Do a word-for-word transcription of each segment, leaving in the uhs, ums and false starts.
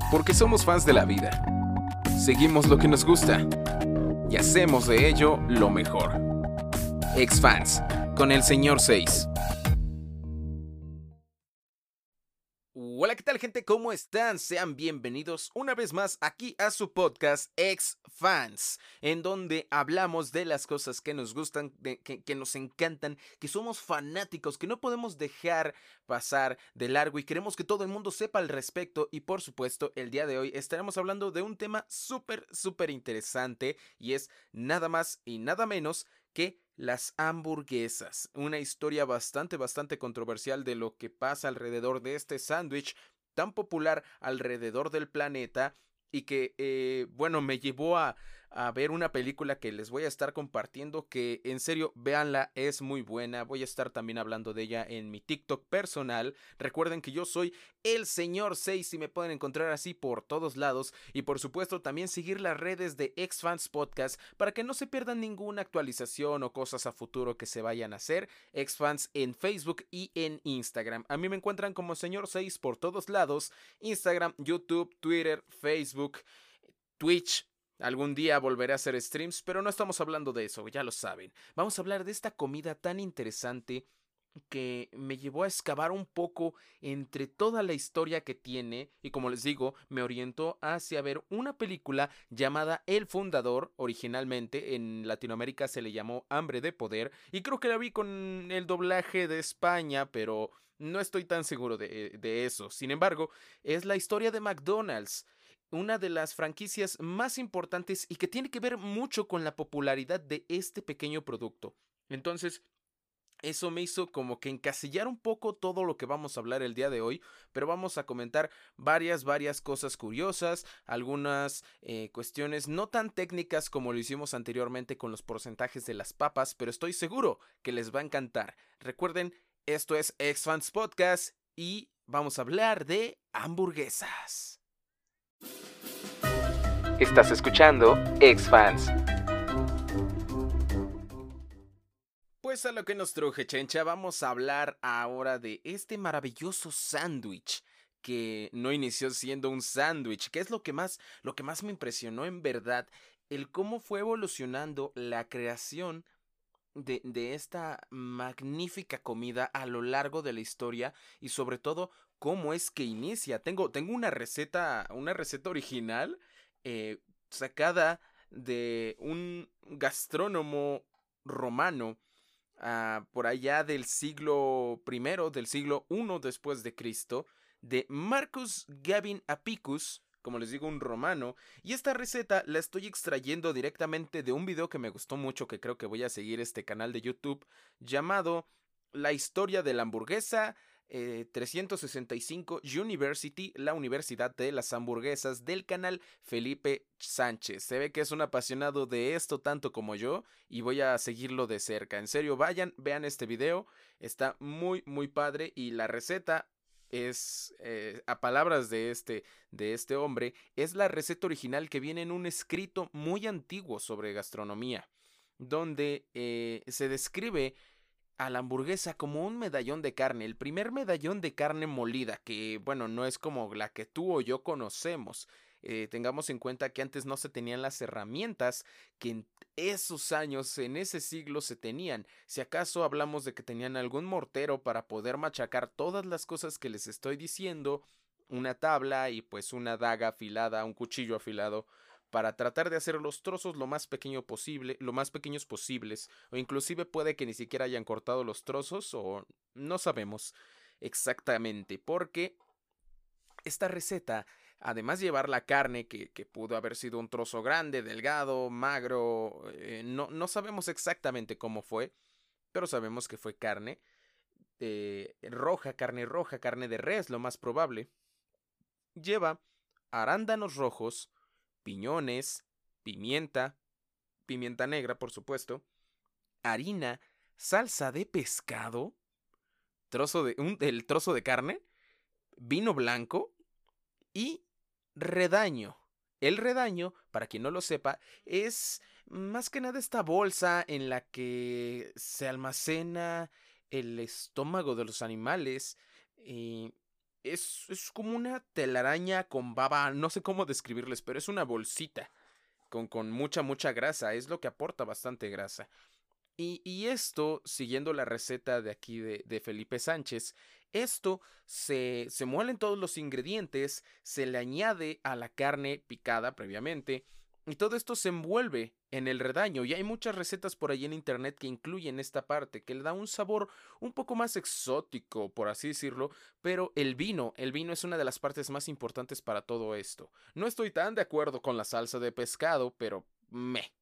Porque somos fans de la vida. Seguimos lo que nos gusta y hacemos de ello lo mejor. Ex-Fans, con el señor seis. Hola, ¿qué tal, gente? ¿Cómo están? Sean bienvenidos una vez más aquí a su podcast Ex-Fans, en donde hablamos de las cosas que nos gustan, de, que, que nos encantan, que somos fanáticos, que no podemos dejar pasar de largo y queremos que todo el mundo sepa al respecto. Y por supuesto, el día de hoy estaremos hablando de un tema súper, súper interesante y es nada más y nada menos que las hamburguesas. Una historia bastante, bastante controversial de lo que pasa alrededor de este sándwich tan popular alrededor del planeta y que, eh, bueno, me llevó a, a ver una película que les voy a estar compartiendo, que en serio, véanla, es muy buena. Voy a estar también hablando de ella en mi TikTok personal. Recuerden que yo soy el señor seis y me pueden encontrar así por todos lados. Y por supuesto también seguir las redes de Ex-Fans Podcast para que no se pierdan ninguna actualización o cosas a futuro que se vayan a hacer. Ex-Fans en Facebook y en Instagram. A mí me encuentran como señor seis por todos lados. Instagram, YouTube, Twitter, Facebook, Twitch. Algún día volveré a hacer streams, pero no estamos hablando de eso, ya lo saben. Vamos a hablar de esta comida tan interesante que me llevó a excavar un poco entre toda la historia que tiene y, como les digo, me orientó hacia ver una película llamada El Fundador. Originalmente en Latinoamérica se le llamó Hambre de Poder y creo que la vi con el doblaje de España, pero no estoy tan seguro de, de eso. Sin embargo, es la historia de McDonald's, una de las franquicias más importantes y que tiene que ver mucho con la popularidad de este pequeño producto. Entonces, eso me hizo como que encasillar un poco todo lo que vamos a hablar el día de hoy, pero vamos a comentar varias, varias cosas curiosas, algunas eh, cuestiones no tan técnicas como lo hicimos anteriormente con los porcentajes de las papas, pero estoy seguro que les va a encantar. Recuerden, esto es Ex-Fans Podcast y vamos a hablar de hamburguesas. Estás escuchando Ex-Fans. Pues a lo que nos truje, chencha, vamos a hablar ahora de este maravilloso sándwich que no inició siendo un sándwich, que es lo que más, lo que más me impresionó en verdad, el cómo fue evolucionando la creación de, de esta magnífica comida a lo largo de la historia y sobre todo cómo es que inicia. Tengo, tengo una receta, una receta original eh, sacada de un gastrónomo romano, Uh, por allá del siglo primero, del siglo uno después de Cristo, de Marcus Gavin Apicus, como les digo, un romano, y esta receta la estoy extrayendo directamente de un video que me gustó mucho, que creo que voy a seguir este canal de YouTube, llamado La historia de la hamburguesa eh, trescientos sesenta y cinco University, la Universidad de las Hamburguesas, del canal Felipe Sánchez. Se ve que es un apasionado de esto tanto como yo y voy a seguirlo de cerca. En serio, vayan, vean este video, está muy muy padre y la receta es, eh, a palabras de este, de este hombre, es la receta original que viene en un escrito muy antiguo sobre gastronomía, donde eh, se describe a la hamburguesa como un medallón de carne, el primer medallón de carne molida, que bueno, no es como la que tú o yo conocemos. Eh, tengamos en cuenta que antes no se tenían las herramientas que en esos años, en ese siglo se tenían. Si acaso hablamos de que tenían algún mortero para poder machacar todas las cosas que les estoy diciendo, una tabla y pues una daga afilada, un cuchillo afilado, para tratar de hacer los trozos lo más pequeño posible, lo más pequeños posibles, o inclusive puede que ni siquiera hayan cortado los trozos o no sabemos exactamente, porque esta receta, además de llevar la carne, que, que pudo haber sido un trozo grande, delgado, magro, eh, no, no sabemos exactamente cómo fue, pero sabemos que fue carne eh, roja, carne roja, carne de res, lo más probable. Lleva arándanos rojos, piñones, pimienta, pimienta negra, por supuesto, harina, salsa de pescado, trozo de, un, el trozo de carne, vino blanco y redaño. El redaño, para quien no lo sepa, es más que nada esta bolsa en la que se almacena el estómago de los animales. Y Es, es como una telaraña con baba, no sé cómo describirles, pero es una bolsita con, con mucha, mucha grasa, es lo que aporta bastante grasa. Y, y esto, siguiendo la receta de aquí de, de Felipe Sánchez, esto se, se muelen todos los ingredientes, se le añade a la carne picada previamente, y todo esto se envuelve en el redaño. Y hay muchas recetas por ahí en internet que incluyen esta parte, que le da un sabor un poco más exótico, por así decirlo, pero el vino, el vino es una de las partes más importantes para todo esto. No estoy tan de acuerdo con la salsa de pescado, pero me.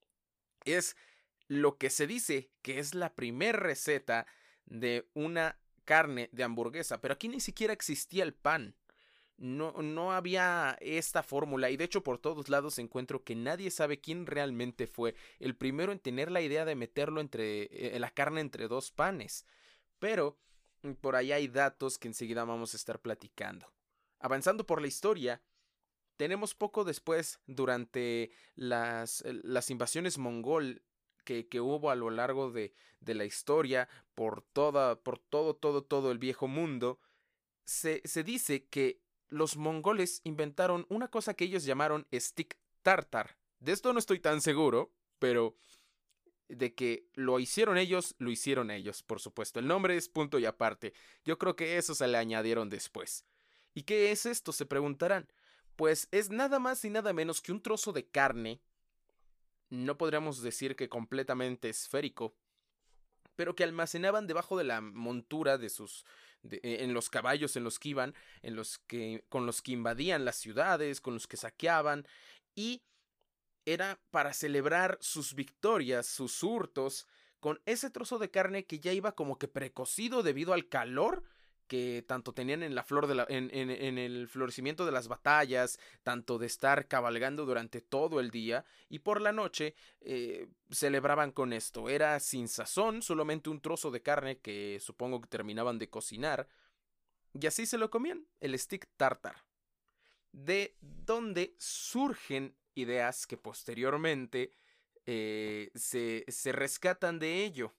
Es lo que se dice que es la primer receta de una carne de hamburguesa, pero aquí ni siquiera existía el pan. No, no había esta fórmula y de hecho por todos lados encuentro que nadie sabe quién realmente fue el primero en tener la idea de meterlo entre eh, la carne entre dos panes. Pero mm, por ahí hay datos que enseguida vamos a estar platicando. Avanzando por la historia, tenemos poco después, durante las, eh, las invasiones mongol que, que hubo a lo largo de, de la historia por, toda, por todo, todo, todo el viejo mundo, se, se dice que los mongoles inventaron una cosa que ellos llamaron stick tartar. De esto no estoy tan seguro, pero de que lo hicieron ellos, lo hicieron ellos, por supuesto. El nombre es punto y aparte. Yo creo que eso se le añadieron después. ¿Y qué es esto? Se preguntarán. Pues es nada más y nada menos que un trozo de carne, no podríamos decir que completamente esférico, pero que almacenaban debajo de la montura de sus de, en los caballos en los que iban, en los que con los que invadían las ciudades, con los que saqueaban, y era para celebrar sus victorias, sus hurtos, con ese trozo de carne que ya iba como que precocido debido al calor que tanto tenían en la flor de la, en, en, en el florecimiento de las batallas, tanto de estar cabalgando durante todo el día, y por la noche eh, celebraban con esto. Era sin sazón, solamente un trozo de carne que supongo que terminaban de cocinar, y así se lo comían, el stick tartar. De donde surgen ideas que posteriormente eh, se, se rescatan de ello.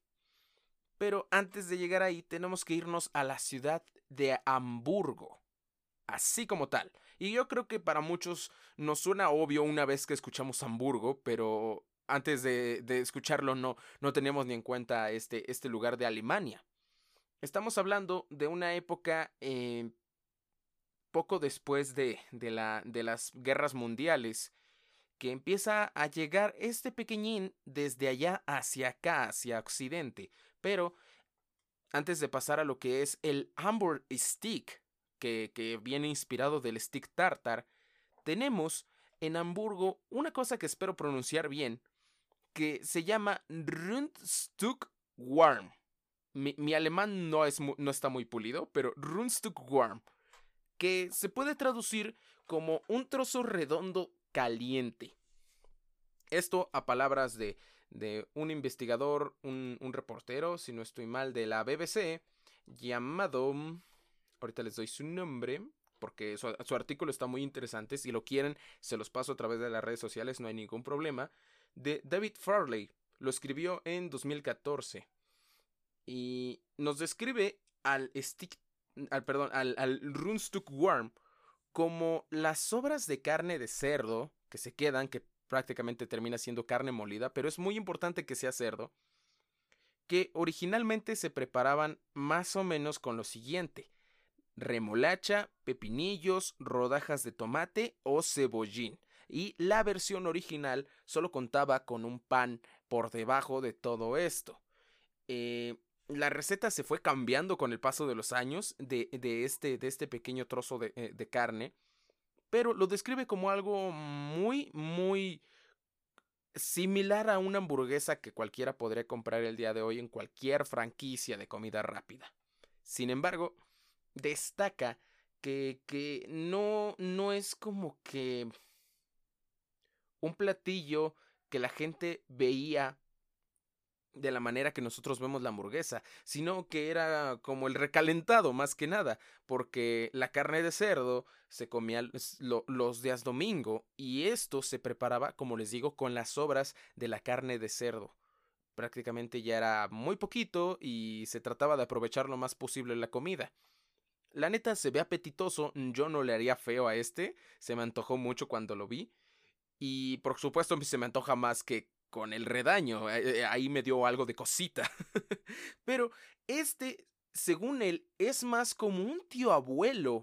Pero antes de llegar ahí tenemos que irnos a la ciudad de Hamburgo, así como tal. Y yo creo que para muchos nos suena obvio una vez que escuchamos Hamburgo, pero antes de, de escucharlo no, no teníamos ni en cuenta este, este lugar de Alemania. Estamos hablando de una época eh, poco después de, de, la, de las guerras mundiales, que empieza a llegar este pequeñín desde allá hacia acá, hacia Occidente. Pero antes de pasar a lo que es el Hamburg Stick, que, que viene inspirado del stick tartar, tenemos en Hamburgo una cosa que espero pronunciar bien, que se llama Rundstückwarm. Mi, mi alemán no, es, no está muy pulido, pero Rundstückwarm, que se puede traducir como un trozo redondo caliente. Esto a palabras de, de un investigador, un, un reportero, si no estoy mal, de la B B C, llamado... Ahorita les doy su nombre, porque su, su artículo está muy interesante. Si lo quieren, se los paso a través de las redes sociales, no hay ningún problema. De David Farley. Lo escribió en dos mil catorce. Y nos describe al stick... Al, perdón, al, al Rundstückwarm como las sobras de carne de cerdo que se quedan, que prácticamente termina siendo carne molida, pero es muy importante que sea cerdo, que originalmente se preparaban más o menos con lo siguiente: remolacha, pepinillos, rodajas de tomate o cebollín. Y la versión original solo contaba con un pan por debajo de todo esto. Eh, la receta se fue cambiando con el paso de los años de, de, este, de este pequeño trozo de, eh, de carne, pero lo describe como algo muy, muy similar a una hamburguesa que cualquiera podría comprar el día de hoy en cualquier franquicia de comida rápida. Sin embargo, destaca que, que no, no es como que un platillo que la gente veía de la manera que nosotros vemos la hamburguesa, sino que era como el recalentado más que nada, porque la carne de cerdo se comía lo, los días domingo y esto se preparaba, como les digo, con las sobras de la carne de cerdo. Prácticamente ya era muy poquito y se trataba de aprovechar lo más posible la comida. La neta se ve apetitoso, yo no le haría feo a este, se me antojó mucho cuando lo vi. Y por supuesto se me antoja más que con el redaño, eh, eh, ahí me dio algo de cosita. Pero este, según él, es más como un tío abuelo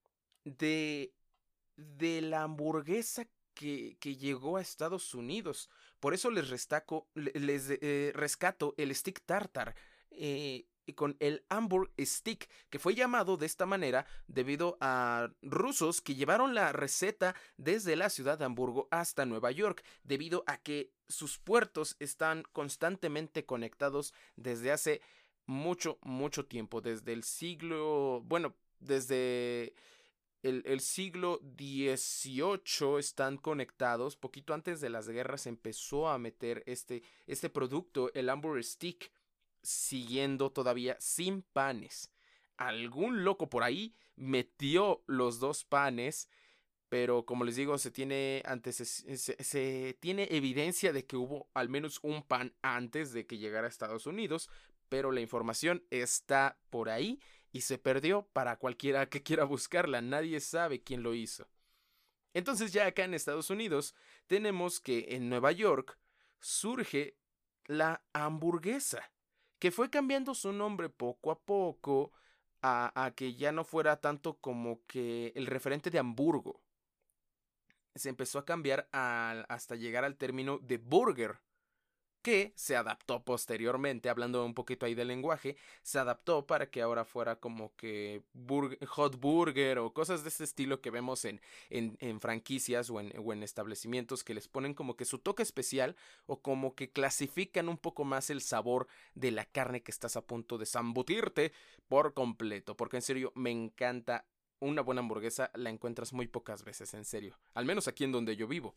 de, de la hamburguesa que, que llegó a Estados Unidos. Por eso les, restaco, les eh, rescato el stick tartar. Eh, con el Hamburg Stick, que fue llamado de esta manera debido a rusos que llevaron la receta desde la ciudad de Hamburgo hasta Nueva York, debido a que sus puertos están constantemente conectados desde hace mucho, mucho tiempo, desde el siglo, bueno, desde el, el siglo dieciocho están conectados. Poquito antes de las guerras empezó a meter este, este producto, el Hamburg Stick, siguiendo todavía sin panes. Algún loco por ahí metió los dos panes, pero como les digo, se tiene antes se, se, se tiene evidencia de que hubo al menos un pan antes de que llegara a Estados Unidos, pero la información está por ahí y se perdió para cualquiera que quiera buscarla. Nadie sabe quién lo hizo. Entonces ya acá en Estados Unidos tenemos que en Nueva York surge la hamburguesa, que fue cambiando su nombre poco a poco a, a que ya no fuera tanto como que el referente de Hamburgo. Se empezó a cambiar a, hasta llegar al término de burger, que se adaptó posteriormente, hablando un poquito ahí del lenguaje, se adaptó para que ahora fuera como que burger, hot burger o cosas de este estilo que vemos en, en, en franquicias o en, o en establecimientos que les ponen como que su toque especial o como que clasifican un poco más el sabor de la carne que estás a punto de zambutirte por completo, porque en serio me encanta. Una buena hamburguesa la encuentras muy pocas veces, en serio, al menos aquí en donde yo vivo.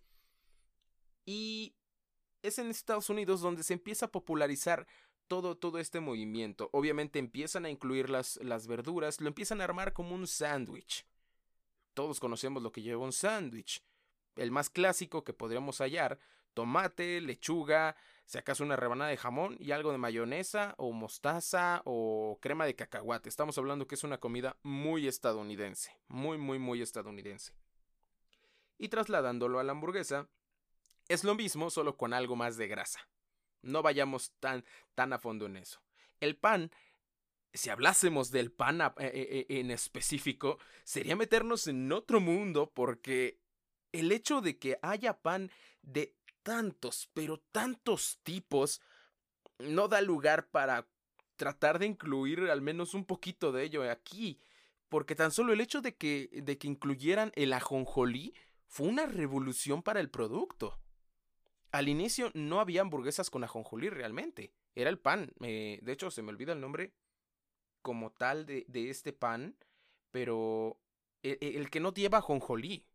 Y es en Estados Unidos donde se empieza a popularizar todo, todo este movimiento. Obviamente empiezan a incluir las, las verduras, lo empiezan a armar como un sándwich. Todos conocemos lo que lleva un sándwich. El más clásico que podríamos hallar: tomate, lechuga, si acaso una rebanada de jamón y algo de mayonesa o mostaza o crema de cacahuate. Estamos hablando que es una comida muy estadounidense, muy, muy, muy estadounidense. Y trasladándolo a la hamburguesa, es lo mismo, solo con algo más de grasa. No vayamos tan, tan a fondo en eso. El pan, si hablásemos del pan a, eh, eh, en específico, sería meternos en otro mundo, porque el hecho de que haya pan de tantos, pero tantos tipos, no da lugar para tratar de incluir al menos un poquito de ello aquí. Porque tan solo el hecho de que, de que incluyeran el ajonjolí fue una revolución para el producto. Al inicio no había hamburguesas con ajonjolí realmente. Era el pan. Eh, de hecho, se me olvida el nombre como tal de, de este pan, pero el, el que no lleva ajonjolí.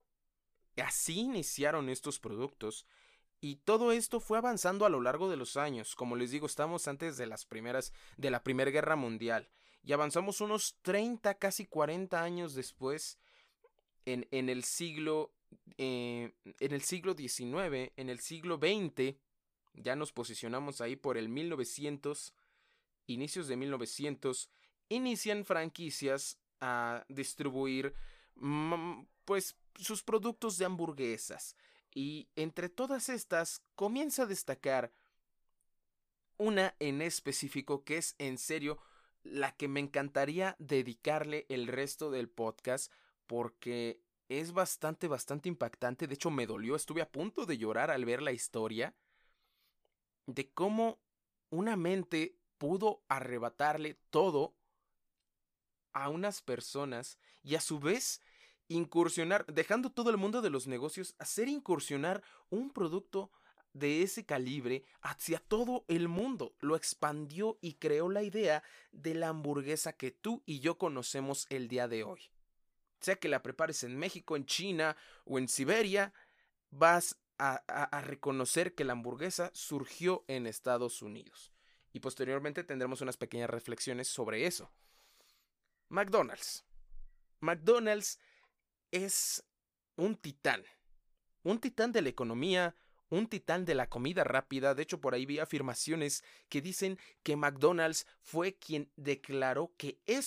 Así iniciaron estos productos. Y todo esto fue avanzando a lo largo de los años. Como les digo, estamos antes de las primeras, de la Primera Guerra Mundial. Y avanzamos unos treinta, casi cuarenta años después, en, en el siglo, eh, en el siglo diecinueve, en el siglo veinte, ya nos posicionamos ahí por el mil novecientos, inicios de mil novecientos, inician franquicias a distribuir, mm, pues, sus productos de hamburguesas. Y entre todas estas comienza a destacar una en específico que es en serio la que me encantaría dedicarle el resto del podcast, porque es bastante, bastante impactante. De hecho, me dolió, estuve a punto de llorar al ver la historia de cómo una mente pudo arrebatarle todo a unas personas y a su vez incursionar, dejando todo el mundo de los negocios, hacer incursionar un producto de ese calibre hacia todo el mundo. Lo expandió y creó la idea de la hamburguesa que tú y yo conocemos el día de hoy. Sea que la prepares en México, en China o en Siberia, vas a, a, a reconocer que la hamburguesa surgió en Estados Unidos. Y posteriormente tendremos unas pequeñas reflexiones sobre eso. McDonald's. McDonald's es un titán. Un titán de la economía, un titán de la comida rápida. De hecho, por ahí vi afirmaciones que dicen que McDonald's fue quien declaró que eso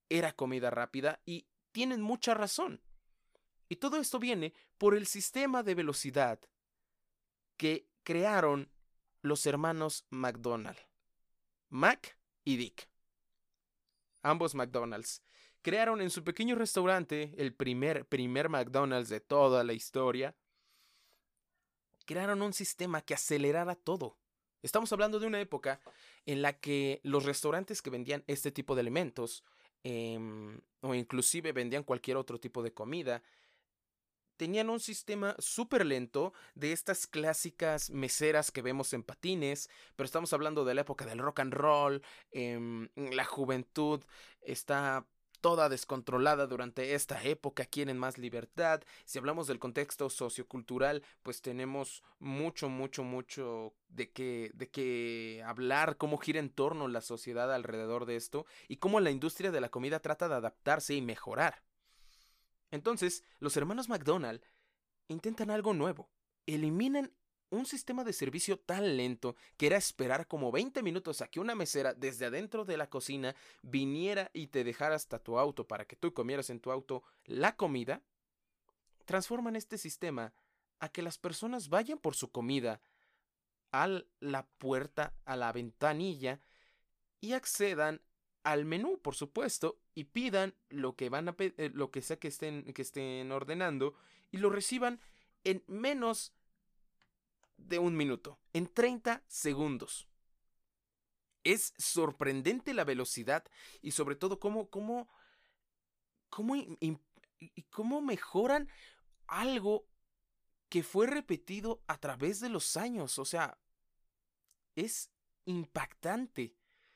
era comida rápida y tienen mucha razón. Y todo esto viene por el sistema de velocidad que crearon los hermanos McDonald, Mac y Dick. Ambos McDonald's crearon en su pequeño restaurante, el primer, primer McDonald's de toda la historia, crearon un sistema que acelerara todo. Estamos hablando de una época en la que los restaurantes que vendían este tipo de alimentos, eh, o inclusive vendían cualquier otro tipo de comida, tenían un sistema súper lento de estas clásicas meseras que vemos en patines, pero estamos hablando de la época del rock and roll, eh, la juventud está toda descontrolada durante esta época, quieren más libertad. Si hablamos del contexto sociocultural, pues tenemos mucho, mucho, mucho de qué, de qué hablar, cómo gira en torno la sociedad alrededor de esto y cómo la industria de la comida trata de adaptarse y mejorar. Entonces, los hermanos McDonald intentan algo nuevo. Eliminan un sistema de servicio tan lento que era esperar como veinte minutos a que una mesera desde adentro de la cocina viniera y te dejara hasta tu auto para que tú comieras en tu auto la comida. Transforman este sistema a que las personas vayan por su comida a la puerta, a la ventanilla y accedan al menú, por supuesto, y pidan lo que van a eh, lo que sea que estén, que estén ordenando y lo reciban en menos de un minuto, en treinta segundos. Es sorprendente la velocidad y sobre todo cómo, cómo, cómo, y cómo mejoran algo que fue repetido a través de los años. O sea, es impactante.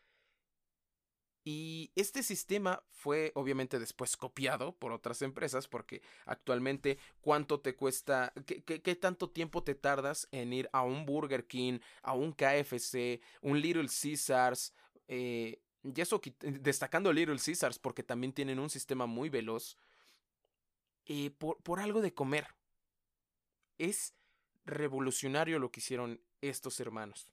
Y este sistema fue obviamente después copiado por otras empresas porque actualmente cuánto te cuesta, qué, qué, qué tanto tiempo te tardas en ir a un Burger King, a un K F C, un Little Caesars, eh, y eso destacando Little Caesars porque también tienen un sistema muy veloz, eh, por, por algo de comer. Es revolucionario lo que hicieron estos hermanos.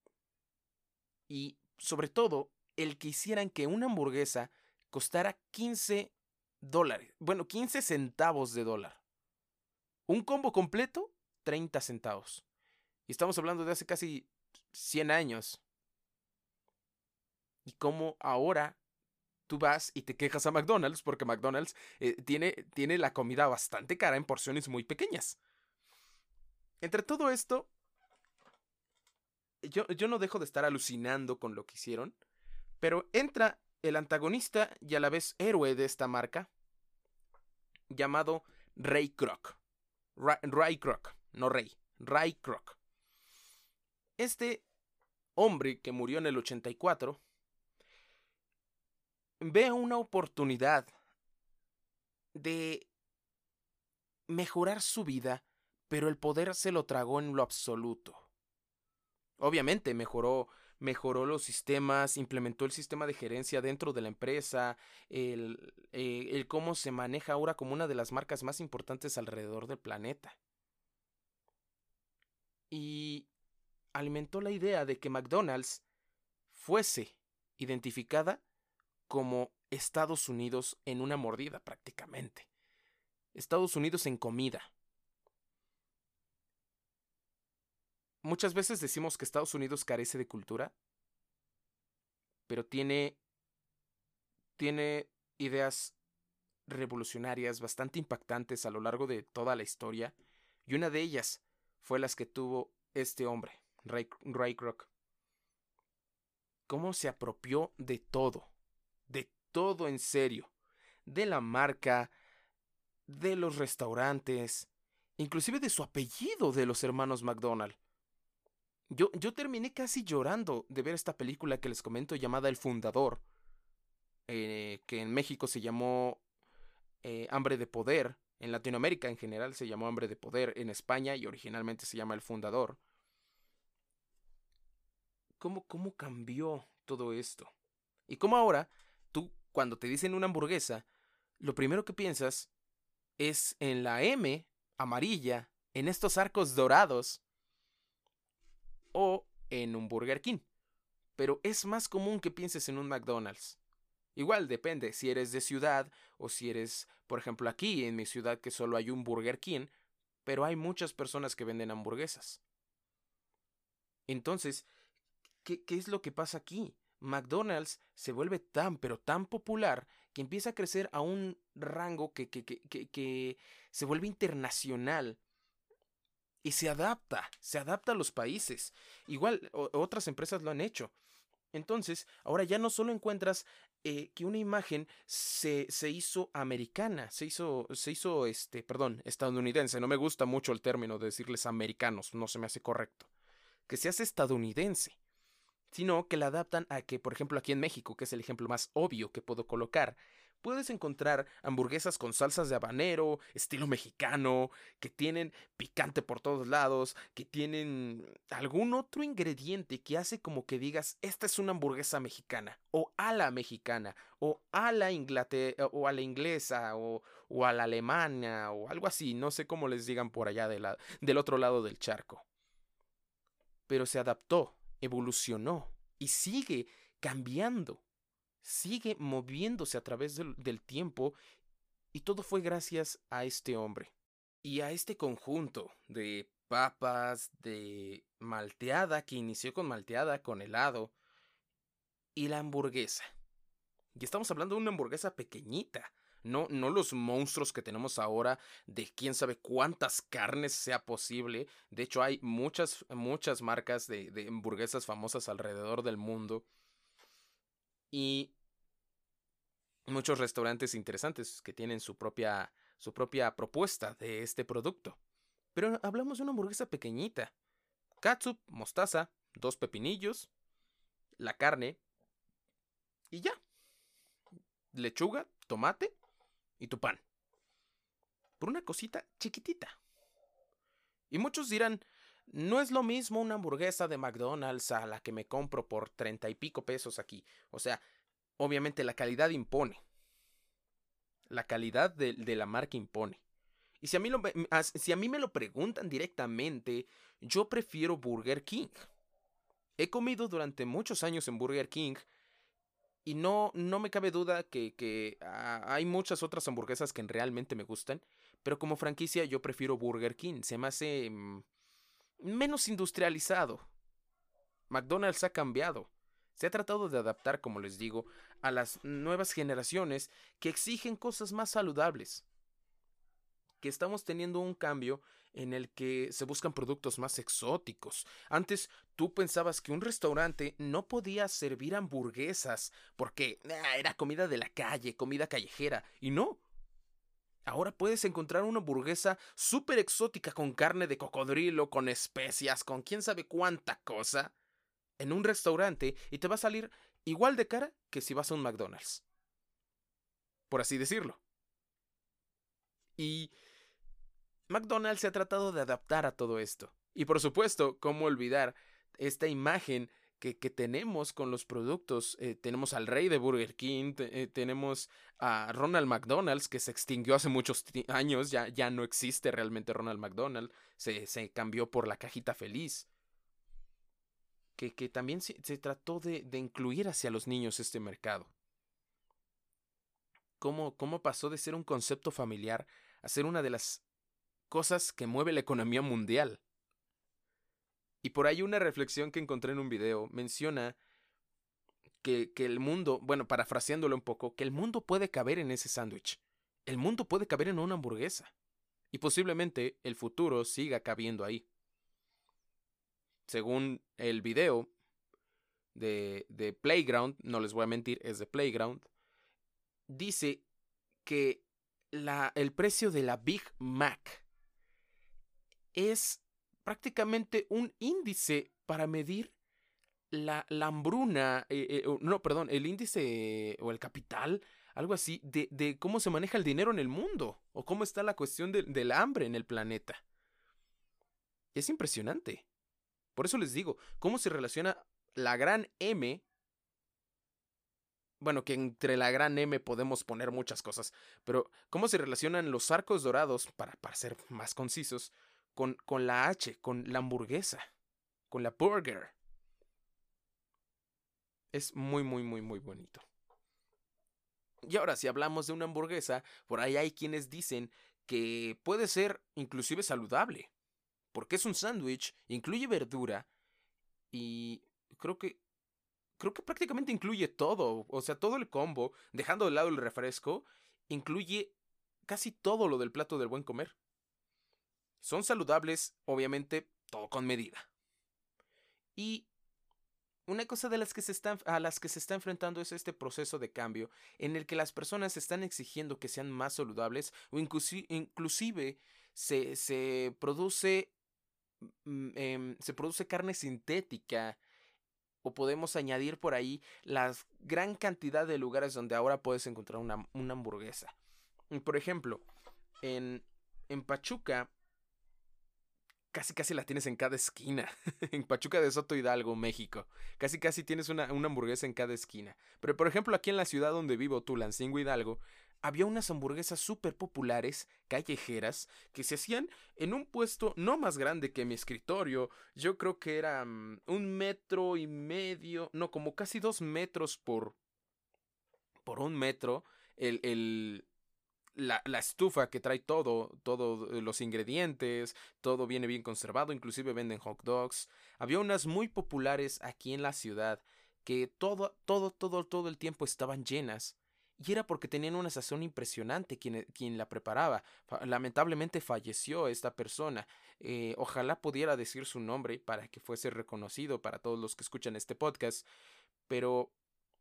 Y sobre todo el que hicieran que una hamburguesa costara quince dólares. Bueno, quince centavos de dólar. Un combo completo, treinta centavos. Y estamos hablando de hace casi cien años. Y cómo ahora tú vas y te quejas a McDonald's porque McDonald's eh, tiene, tiene la comida bastante cara en porciones muy pequeñas. Entre todo esto, yo, yo no dejo de estar alucinando con lo que hicieron. Pero entra el antagonista y a la vez héroe de esta marca, llamado Ray Kroc. Ra Ray Kroc, no Ray, Ray Kroc. Este hombre que murió en el ochenta y cuatro ve una oportunidad de mejorar su vida, pero el poder se lo tragó en lo absoluto. Obviamente mejoró mejoró los sistemas, implementó el sistema de gerencia dentro de la empresa, el, eh, el cómo se maneja ahora como una de las marcas más importantes alrededor del planeta. Y alimentó la idea de que McDonald's fuese identificada como Estados Unidos en una mordida prácticamente. Estados Unidos en comida. Muchas veces decimos que Estados Unidos carece de cultura, pero tiene, tiene ideas revolucionarias bastante impactantes a lo largo de toda la historia, y una de ellas fue las que tuvo este hombre, Ray, Ray Kroc. Cómo se apropió de todo, de todo en serio, de la marca, de los restaurantes, inclusive de su apellido de los hermanos McDonald. Yo, yo terminé casi llorando de ver esta película que les comento llamada El Fundador, eh, que en México se llamó eh, Hambre de Poder, en Latinoamérica en general se llamó Hambre de Poder, en España y originalmente se llama El Fundador. ¿Cómo, cómo cambió todo esto? Y cómo ahora, tú cuando te dicen una hamburguesa, lo primero que piensas es en la M amarilla, en estos arcos dorados, o en un Burger King. Pero es más común que pienses en un McDonald's. Igual depende si eres de ciudad o si eres, por ejemplo, aquí en mi ciudad que solo hay un Burger King, pero hay muchas personas que venden hamburguesas. Entonces, ¿qué, qué es lo que pasa aquí? McDonald's se vuelve tan, pero tan popular que empieza a crecer a un rango que, que, que, que, que se vuelve internacional y se adapta, se adapta a los países. Igual o- otras empresas lo han hecho. Entonces, ahora ya no solo encuentras eh, que una imagen se, se hizo americana, se hizo, se hizo, este, perdón, estadounidense. No me gusta mucho el término de decirles americanos, no se me hace correcto. Que se hace estadounidense, sino que la adaptan a que, por ejemplo, aquí en México, que es el ejemplo más obvio que puedo colocar, puedes encontrar hamburguesas con salsas de habanero, estilo mexicano, que tienen picante por todos lados, que tienen algún otro ingrediente que hace como que digas, esta es una hamburguesa mexicana, o a la mexicana, o a la Inglaterra, o a la inglesa, o, o a la alemana, o algo así, no sé cómo les digan por allá de la, del otro lado del charco. Pero se adaptó, evolucionó y sigue cambiando, sigue moviéndose a través del, del tiempo y todo fue gracias a este hombre y a este conjunto de papas, de malteada que inició con malteada, con helado y la hamburguesa. Y estamos hablando de una hamburguesa pequeñita. No, no los monstruos que tenemos ahora de quién sabe cuántas carnes sea posible. De hecho, hay muchas, muchas marcas de, de hamburguesas famosas alrededor del mundo. Y muchos restaurantes interesantes que tienen su propia, su propia propuesta de este producto. Pero hablamos de una hamburguesa pequeñita. Catsup, mostaza, dos pepinillos, la carne y ya. Lechuga, tomate y tu pan. Por una cosita chiquitita. Y muchos dirán, no es lo mismo una hamburguesa de McDonald's a la que me compro por treinta y pico pesos aquí. O sea, obviamente la calidad impone. La calidad de, de la marca impone. Y si a, mí lo, si a mí me lo preguntan directamente, yo prefiero Burger King. He comido durante muchos años en Burger King y no, no me cabe duda que, que uh, hay muchas otras hamburguesas que realmente me gustan, pero como franquicia yo prefiero Burger King. Se me hace mmm, menos industrializado. McDonald's ha cambiado. Se ha tratado de adaptar, como les digo, a las nuevas generaciones que exigen cosas más saludables. Que estamos teniendo un cambio en el que se buscan productos más exóticos. Antes tú pensabas que un restaurante no podía servir hamburguesas porque ah, era comida de la calle, comida callejera. Y no. Ahora puedes encontrar una hamburguesa súper exótica con carne de cocodrilo, con especias, con quién sabe cuánta cosa, en un restaurante y te va a salir igual de cara que si vas a un McDonald's. Por así decirlo. Y McDonald's se ha tratado de adaptar a todo esto. Y por supuesto, ¿cómo olvidar esta imagen que, que tenemos con los productos? Eh, tenemos al rey de Burger King, te, eh, tenemos a Ronald McDonald's, que se extinguió hace muchos años, ya, ya no existe realmente Ronald McDonald, se, se cambió por la cajita feliz. Que, que también se, se trató de, de incluir hacia los niños este mercado. ¿Cómo, cómo pasó de ser un concepto familiar a ser una de las cosas que mueve la economía mundial? Y por ahí una reflexión que encontré en un video menciona que, que el mundo, bueno, parafraseándolo un poco, que el mundo puede caber en ese sándwich. El mundo puede caber en una hamburguesa. Y posiblemente el futuro siga cabiendo ahí. Según el video de, de Playground, no les voy a mentir, es de Playground, dice que la, el precio de la Big Mac es prácticamente un índice para medir la, la hambruna, eh, eh, no, perdón, el índice o el capital, algo así, de, de cómo se maneja el dinero en el mundo o cómo está la cuestión de, del hambre en el planeta. Es impresionante. Por eso les digo, cómo se relaciona la gran M. Bueno, que entre la gran M podemos poner muchas cosas, pero cómo se relacionan los arcos dorados, para, para ser más concisos, con, con la H, con la hamburguesa, con la burger. Es muy, muy, muy, muy bonito. Y ahora, si hablamos de una hamburguesa, por ahí hay quienes dicen que puede ser inclusive saludable, porque es un sándwich, incluye verdura y creo que creo que prácticamente incluye todo, o sea, todo el combo, dejando de lado el refresco, incluye casi todo lo del plato del buen comer. Son saludables, obviamente, todo con medida. Y una cosa de las que se están, a las que se está enfrentando es este proceso de cambio en el que las personas están exigiendo que sean más saludables o inclusi inclusive se, se produce mm, em, se produce carne sintética o podemos añadir por ahí la gran cantidad de lugares donde ahora puedes encontrar una, una hamburguesa. Por ejemplo, en, en Pachuca casi casi la tienes en cada esquina. En Pachuca de Soto Hidalgo, México. Casi casi tienes una, una hamburguesa en cada esquina. Pero por ejemplo aquí en la ciudad donde vivo, Tulancingo Hidalgo, había unas hamburguesas súper populares, callejeras, que se hacían en un puesto no más grande que mi escritorio. Yo creo que era um, un metro y medio, no, como casi dos metros por, por un metro. El, el, la, la estufa que trae todo, todos los ingredientes, todo viene bien conservado, inclusive venden hot dogs. Había unas muy populares aquí en la ciudad que todo, todo, todo, todo el tiempo estaban llenas. Y era porque tenían una sazón impresionante quien, quien la preparaba. Fa lamentablemente falleció esta persona. Eh, ojalá pudiera decir su nombre para que fuese reconocido para todos los que escuchan este podcast. Pero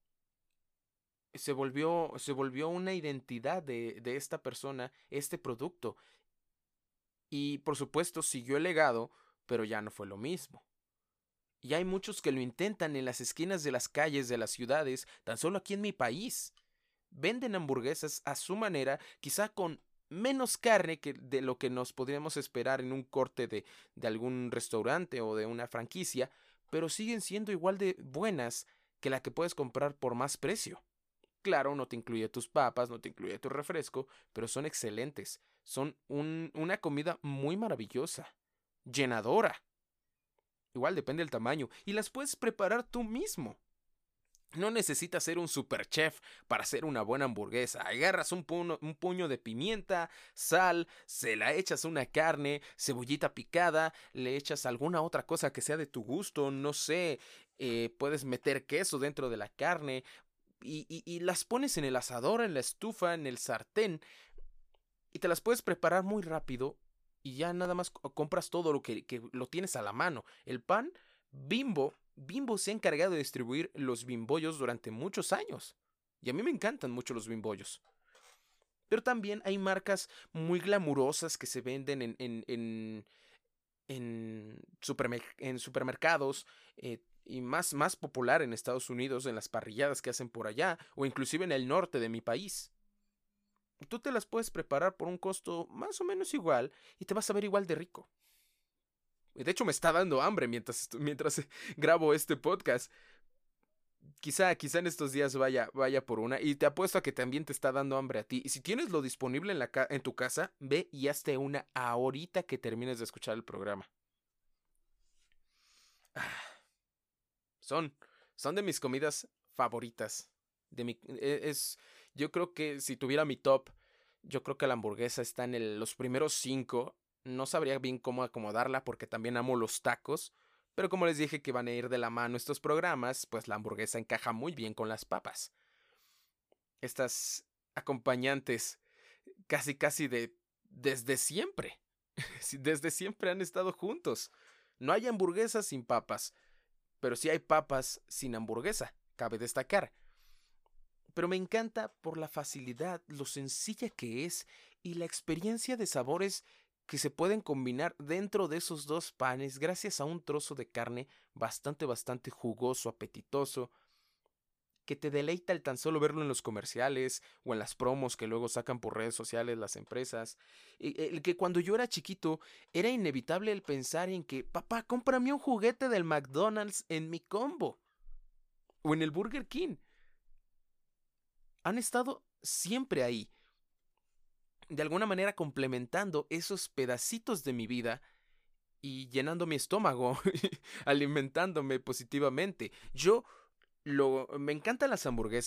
se volvió, se volvió una identidad de, de esta persona, este producto. Y por supuesto siguió el legado, pero ya no fue lo mismo. Y hay muchos que lo intentan en las esquinas de las calles de las ciudades, tan solo aquí en mi país. Venden hamburguesas a su manera, quizá con menos carne que de lo que nos podríamos esperar en un corte de, de algún restaurante o de una franquicia, pero siguen siendo igual de buenas que la que puedes comprar por más precio. Claro, no te incluye tus papas, no te incluye tu refresco, pero son excelentes. Son un, una comida muy maravillosa, llenadora. Igual depende del tamaño. Y las puedes preparar tú mismo. No necesitas ser un super chef para hacer una buena hamburguesa. Agarras un puño, un puño de pimienta, sal, se la echas una carne, cebollita picada, le echas alguna otra cosa que sea de tu gusto, no sé, eh, puedes meter queso dentro de la carne, y, y, y las pones en el asador, en la estufa, en el sartén y te las puedes preparar muy rápido y ya nada más compras todo lo que, que lo tienes a la mano. El pan, Bimbo, Bimbo se ha encargado de distribuir los bimbollos durante muchos años y a mí me encantan mucho los bimbollos. Pero también hay marcas muy glamurosas que se venden en, en, en, en, supermer en supermercados, eh, y más, más popular en Estados Unidos, en las parrilladas que hacen por allá, o inclusive en el norte de mi país. Tú te las puedes preparar por un costo más o menos igual y te vas a ver igual de rico. De hecho, me está dando hambre mientras, mientras grabo este podcast. Quizá, quizá en estos días vaya, vaya por una. Y te apuesto a que también te está dando hambre a ti. Y si tienes lo disponible en, la ca en tu casa, ve y hazte una ahorita que termines de escuchar el programa. Son, son de mis comidas favoritas. De mi, es, yo creo que si tuviera mi top, yo creo que la hamburguesa está en el, los primeros cinco. No sabría bien cómo acomodarla porque también amo los tacos. Pero como les dije que van a ir de la mano estos programas, pues la hamburguesa encaja muy bien con las papas. Estas acompañantes casi casi de desde siempre. Desde siempre han estado juntos. No hay hamburguesas sin papas, pero sí hay papas sin hamburguesa, cabe destacar. Pero me encanta por la facilidad, lo sencilla que es y la experiencia de sabores que se pueden combinar dentro de esos dos panes gracias a un trozo de carne bastante, bastante jugoso, apetitoso, que te deleita el tan solo verlo en los comerciales o en las promos que luego sacan por redes sociales las empresas. El que cuando yo era chiquito era inevitable el pensar en que, papá, cómprame un juguete del McDonald's en mi combo o en el Burger King. Han estado siempre ahí, de alguna manera complementando esos pedacitos de mi vida y llenando mi estómago, alimentándome positivamente. Yo lo, me encantan las hamburguesas,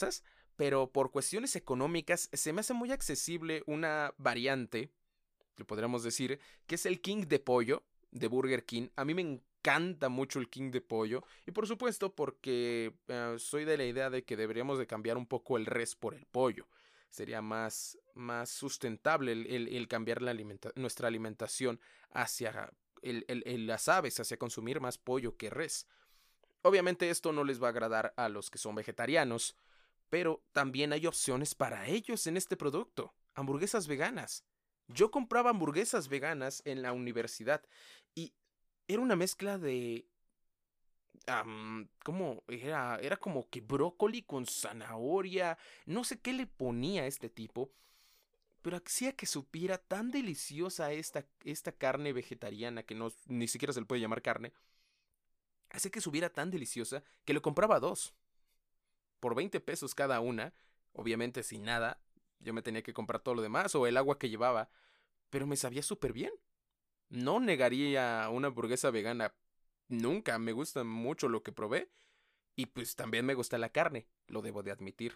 pero por cuestiones económicas se me hace muy accesible una variante, que podríamos decir, que es el King de pollo de Burger King. A mí me encanta mucho el King de pollo, y por supuesto porque uh, soy de la idea de que deberíamos de cambiar un poco el res por el pollo. Sería más, más sustentable el, el, el cambiar la alimenta- nuestra alimentación hacia el, el, el, las aves, hacia consumir más pollo que res. Obviamente esto no les va a agradar a los que son vegetarianos, pero también hay opciones para ellos en este producto. Hamburguesas veganas. Yo compraba hamburguesas veganas en la universidad y era una mezcla de... Um, ¿Cómo era? Era como que brócoli con zanahoria. No sé qué le ponía a este tipo, pero hacía que supiera tan deliciosa esta, esta carne vegetariana que no, ni siquiera se le puede llamar carne. Hacía que supiera tan deliciosa que le compraba dos. Por veinte pesos cada una, obviamente sin nada. Yo me tenía que comprar todo lo demás o el agua que llevaba, pero me sabía súper bien. No negaría una hamburguesa vegana nunca, me gusta mucho lo que probé y pues también me gusta la carne, lo debo de admitir.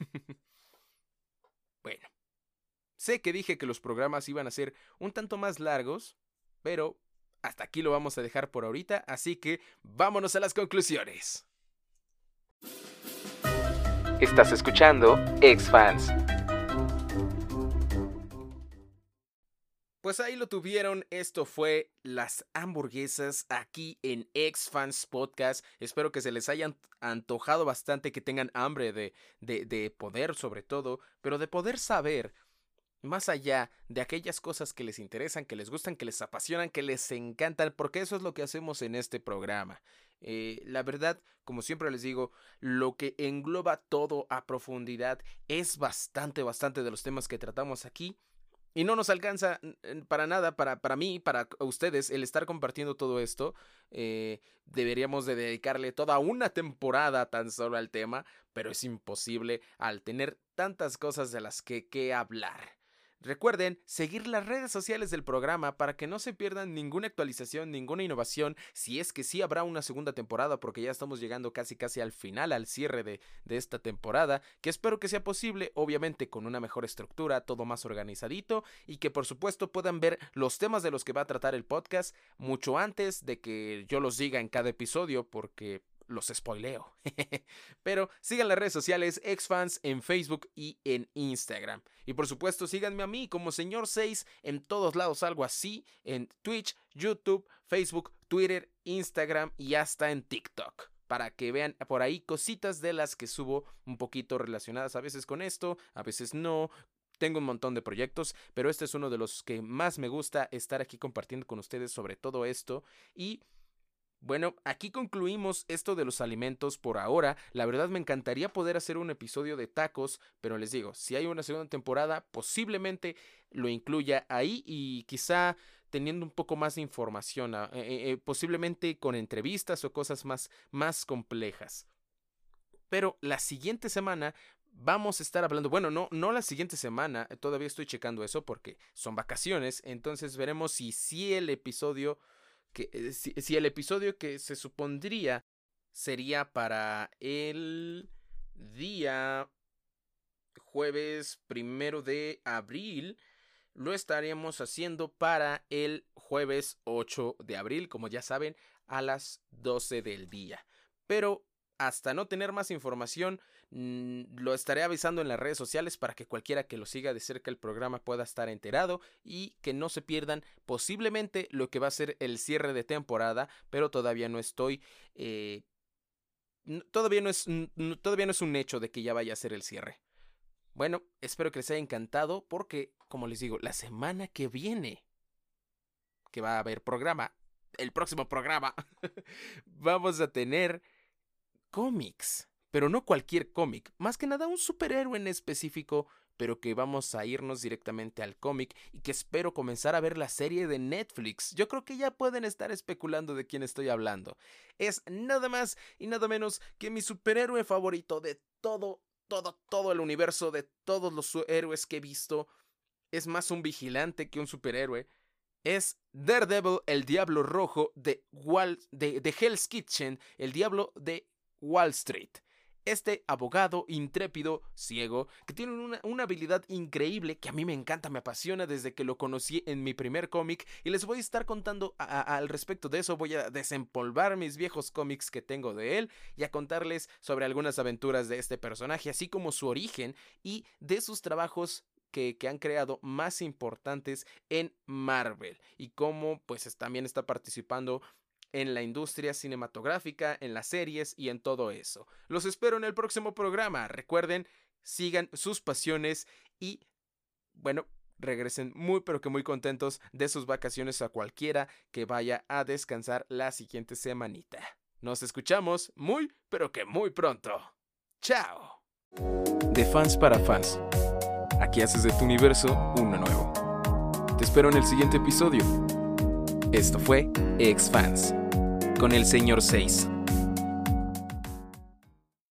Bueno, sé que dije que los programas iban a ser un tanto más largos, pero hasta aquí lo vamos a dejar por ahorita, así que vámonos a las conclusiones. Estás escuchando X-Fans. Pues ahí lo tuvieron, esto fue las hamburguesas aquí en X-Fans Podcast. Espero que se les hayan antojado bastante, que tengan hambre de, de, de poder sobre todo, pero de poder saber más allá de aquellas cosas que les interesan, que les gustan, que les apasionan, que les encantan, porque eso es lo que hacemos en este programa. Eh, la verdad, como siempre les digo, lo que engloba todo a profundidad es bastante, bastante de los temas que tratamos aquí. Y no nos alcanza para nada, para, para mí, para ustedes, el estar compartiendo todo esto. Eh, deberíamos de dedicarle toda una temporada tan solo al tema, pero es imposible al tener tantas cosas de las que, que hablar. Recuerden seguir las redes sociales del programa para que no se pierdan ninguna actualización, ninguna innovación, si es que sí habrá una segunda temporada, porque ya estamos llegando casi casi al final, al cierre de, de esta temporada, que espero que sea posible, obviamente con una mejor estructura, todo más organizadito, y que por supuesto puedan ver los temas de los que va a tratar el podcast mucho antes de que yo los diga en cada episodio, porque los spoileo. Pero sigan las redes sociales X-Fans en Facebook y en Instagram. Y por supuesto síganme a mí como señor seis en todos lados, algo así, en Twitch, YouTube, Facebook, Twitter, Instagram y hasta en TikTok, para que vean por ahí cositas de las que subo un poquito relacionadas a veces con esto, a veces no. Tengo un montón de proyectos, pero este es uno de los que más me gusta, estar aquí compartiendo con ustedes sobre todo esto. Y bueno, aquí concluimos esto de los alimentos por ahora. La verdad me encantaría poder hacer un episodio de tacos, pero les digo, si hay una segunda temporada, posiblemente lo incluya ahí y quizá teniendo un poco más de información, eh, eh, posiblemente con entrevistas o cosas más, más complejas. Pero la siguiente semana vamos a estar hablando, bueno, no, no la siguiente semana, todavía estoy checando eso porque son vacaciones, entonces veremos si sí el episodio... Que, eh, si, si el episodio que se supondría sería para el día jueves primero de abril, lo estaríamos haciendo para el jueves ocho de abril, como ya saben, a las doce del día. Pero hasta no tener más información, mmm, lo estaré avisando en las redes sociales para que cualquiera que lo siga de cerca el programa pueda estar enterado y que no se pierdan posiblemente lo que va a ser el cierre de temporada, pero todavía no estoy... Eh, todavía, no es, todavía no es un hecho de que ya vaya a ser el cierre. Bueno, espero que les haya encantado porque, como les digo, la semana que viene, que va a haber programa, el próximo programa, vamos a tener cómics, pero no cualquier cómic, más que nada un superhéroe en específico, pero que vamos a irnos directamente al cómic y que espero comenzar a ver la serie de Netflix. Yo creo que ya pueden estar especulando de quién estoy hablando. Es nada más y nada menos que mi superhéroe favorito de todo, todo, todo el universo, de todos los héroes que he visto. Es más un vigilante que un superhéroe. Es Daredevil, el Diablo Rojo de, Wall, de, de Hell's Kitchen, el Diablo de Wall Street. Este abogado intrépido, ciego, que tiene una, una habilidad increíble que a mí me encanta, me apasiona desde que lo conocí en mi primer cómic, y les voy a estar contando a, a, al respecto de eso. Voy a desempolvar mis viejos cómics que tengo de él y a contarles sobre algunas aventuras de este personaje, así como su origen y de sus trabajos Que, que han creado más importantes en Marvel, y cómo pues también está participando en la industria cinematográfica, en las series y en todo eso. Los espero en el próximo programa. Recuerden, sigan sus pasiones y, bueno, regresen muy pero que muy contentos de sus vacaciones a cualquiera que vaya a descansar la siguiente semanita. Nos escuchamos muy pero que muy pronto. ¡Chao! De fans para fans. Aquí haces de tu universo uno nuevo. Te espero en el siguiente episodio. Esto fue X-Fans con el señor seis.